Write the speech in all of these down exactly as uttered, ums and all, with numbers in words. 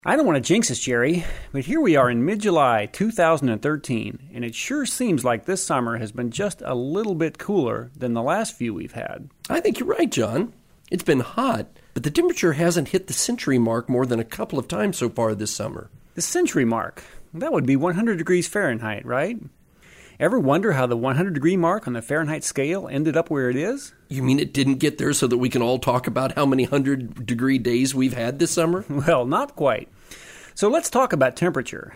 I don't want to jinx us, Jerry, but here we are in mid-July two thousand thirteen, and it sure seems like this summer has been just a little bit cooler than the last few we've had. I think you're right, John. It's been hot, but the temperature hasn't hit the century mark more than a couple of times so far this summer. The century mark? That would be one hundred degrees Fahrenheit, right? Ever wonder how the one hundred degree mark on the Fahrenheit scale ended up where it is? You mean it didn't get there so that we can all talk about how many one hundred degree days we've had this summer? Well, not quite. So let's talk about temperature.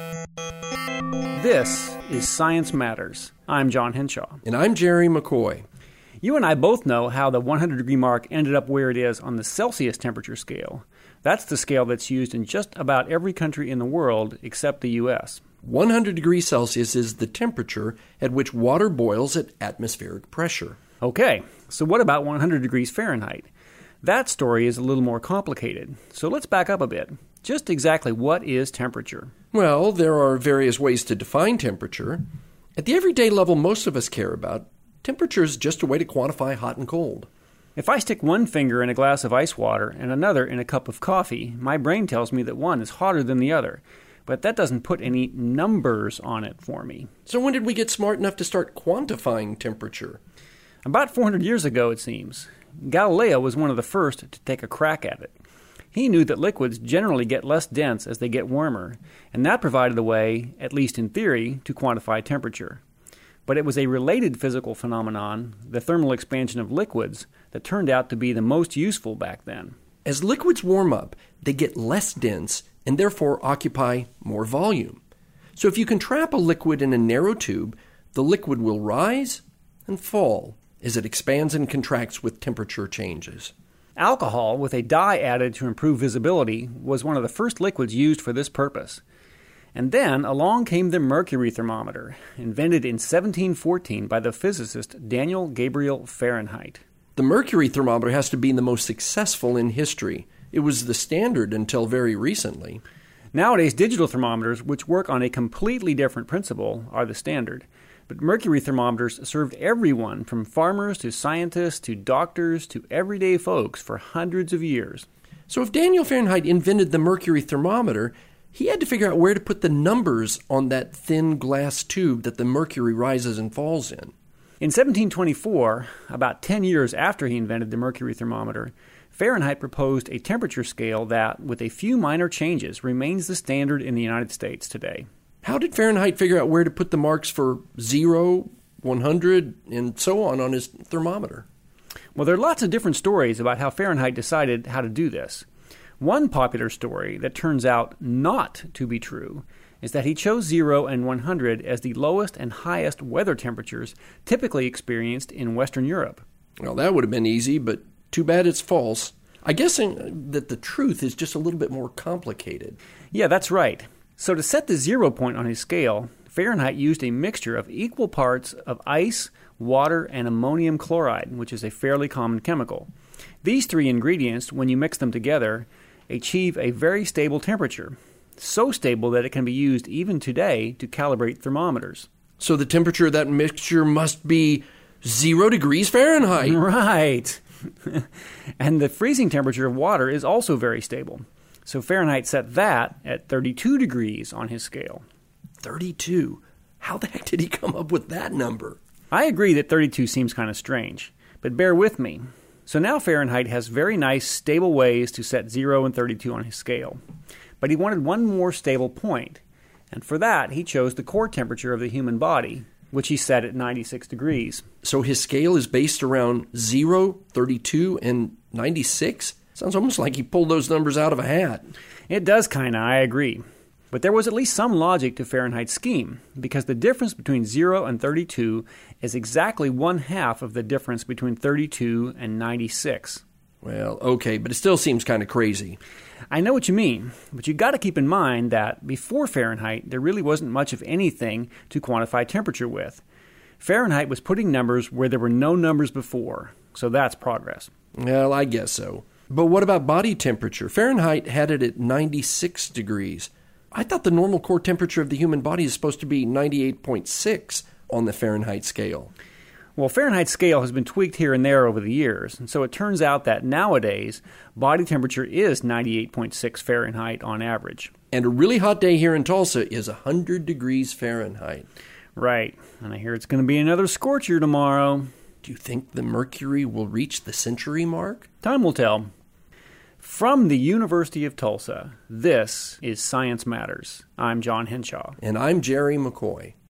This is Science Matters. I'm John Henshaw. And I'm Jerry McCoy. You and I both know how the one hundred degree mark ended up where it is on the Celsius temperature scale. That's the scale that's used in just about every country in the world except the U S one hundred degrees Celsius is the temperature at which water boils at atmospheric pressure. Okay, so what about one hundred degrees Fahrenheit? That story is a little more complicated. So let's back up a bit. Just exactly what is temperature? Well, there are various ways to define temperature. At the everyday level most of us care about, temperature is just a way to quantify hot and cold. If I stick one finger in a glass of ice water and another in a cup of coffee, my brain tells me that one is hotter than the other. But that doesn't put any numbers on it for me. So when did we get smart enough to start quantifying temperature? About four hundred years ago, it seems. Galileo was one of the first to take a crack at it. He knew that liquids generally get less dense as they get warmer, and that provided a way, at least in theory, to quantify temperature. But it was a related physical phenomenon, the thermal expansion of liquids, that turned out to be the most useful back then. As liquids warm up, they get less dense and therefore occupy more volume. So if you can trap a liquid in a narrow tube, the liquid will rise and fall as it expands and contracts with temperature changes. Alcohol, with a dye added to improve visibility, was one of the first liquids used for this purpose. And then along came the mercury thermometer, invented in seventeen fourteen by the physicist Daniel Gabriel Fahrenheit. The mercury thermometer has to be the most successful in history. It was the standard until very recently. Nowadays, digital thermometers, which work on a completely different principle, are the standard. But mercury thermometers served everyone, from farmers to scientists to doctors to everyday folks, for hundreds of years. So if Daniel Fahrenheit invented the mercury thermometer, he had to figure out where to put the numbers on that thin glass tube that the mercury rises and falls in. In seventeen twenty-four, about ten years after he invented the mercury thermometer, Fahrenheit proposed a temperature scale that, with a few minor changes, remains the standard in the United States today. How did Fahrenheit figure out where to put the marks for zero, one hundred, and so on on his thermometer? Well, there are lots of different stories about how Fahrenheit decided how to do this. One popular story that turns out not to be true is that he chose zero and one hundred as the lowest and highest weather temperatures typically experienced in Western Europe. Well, that would have been easy, but too bad it's false. I guess that the truth is just a little bit more complicated. Yeah, that's right. So to set the zero point on his scale, Fahrenheit used a mixture of equal parts of ice, water, and ammonium chloride, which is a fairly common chemical. These three ingredients, when you mix them together, achieve a very stable temperature, so stable that it can be used even today to calibrate thermometers. So the temperature of that mixture must be zero degrees Fahrenheit. Right. And the freezing temperature of water is also very stable. So Fahrenheit set that at thirty-two degrees on his scale. thirty-two? How the heck did he come up with that number? I agree that thirty-two seems kind of strange, but bear with me. So now Fahrenheit has very nice, stable ways to set zero and thirty-two on his scale. But he wanted one more stable point, and for that he chose the core temperature of the human body, which he set at ninety-six degrees. So his scale is based around zero, thirty-two, and ninety-six? Sounds almost like he pulled those numbers out of a hat. It does kinda, I agree. But there was at least some logic to Fahrenheit's scheme, because the difference between zero and thirty-two is exactly one half of the difference between thirty-two and ninety-six. Well, okay, but it still seems kind of crazy. I know what you mean, but you got to keep in mind that before Fahrenheit, there really wasn't much of anything to quantify temperature with. Fahrenheit was putting numbers where there were no numbers before, so that's progress. Well, I guess so. But what about body temperature? Fahrenheit had it at ninety-six degrees. I thought the normal core temperature of the human body is supposed to be ninety-eight point six on the Fahrenheit scale. Well, Fahrenheit scale has been tweaked here and there over the years, and so it turns out that nowadays, body temperature is ninety-eight point six Fahrenheit on average. And a really hot day here in Tulsa is one hundred degrees Fahrenheit. Right, and I hear it's going to be another scorcher tomorrow. Do you think the mercury will reach the century mark? Time will tell. From the University of Tulsa, this is Science Matters. I'm John Henshaw. And I'm Jerry McCoy.